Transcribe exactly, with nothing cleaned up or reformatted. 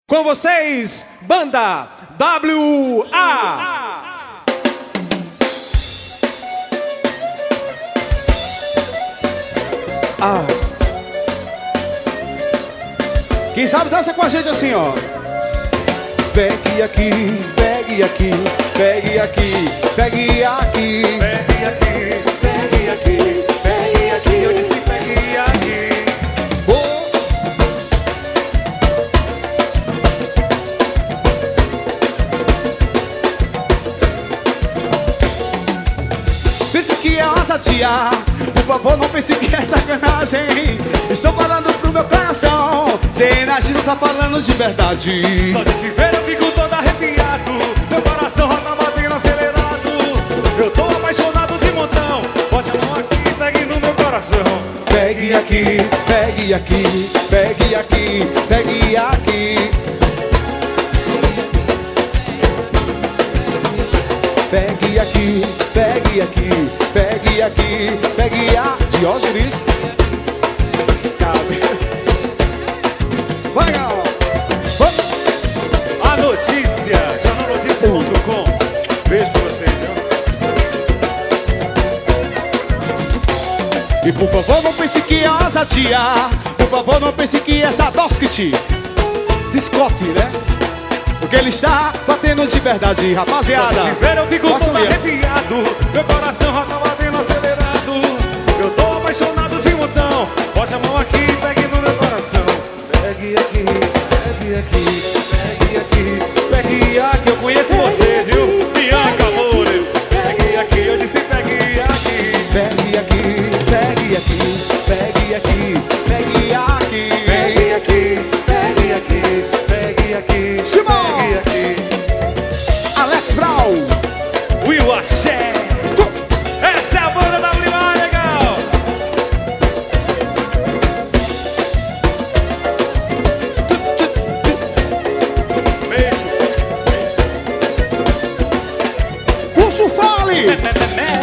Com vocês, banda W A. Ah. Quem sabe dança com a gente assim, ó. Pegue aqui, pegue aqui, pegue aqui, pegue aqui, pegue aqui, pegue aqui, pegue aqui, eu disse pegue aqui. Pense que é ousadia, por favor não pense que é sacanagem. Estou falando pro meu coração, sem agir não tá falando de verdade. Só de te ver eu fico todo arrepiado, meu coração roda batendo acelerado. Eu tô apaixonado de montão, bote a mão aqui, pegue no meu coração. Pegue aqui, pegue aqui, pegue aqui, pegue aqui. Pegue aqui, pegue aqui, pegue aqui, pegue a Diógenes. Cadê? Vai, ó. A notícia, jornal notícia ponto com. Beijo pra vocês, viu? E por favor não pense que é ousadia, por favor não pense que é Sadoskit, Scott, né? Porque ele está batendo de verdade, rapaziada. Só de te ver eu fico Posso todo ler? arrepiado, meu coração roda batendo acelerado. Eu tô apaixonado de montão, bote a mão aqui, pegue no meu coração. Pegue aqui, pegue aqui, pegue aqui, pegue aqui, eu conheço você, viu? Bianca Moura, pegue aqui, eu disse pegue aqui. Pegue aqui, pegue aqui, pegue aqui, pegue aqui. Pegue aqui, pegue aqui, pegue aqui, Simão! pegue aqui. Alex Brown. Will Axé. Essa é a banda da Prima, legal. Beijo. Urso Fale. Mete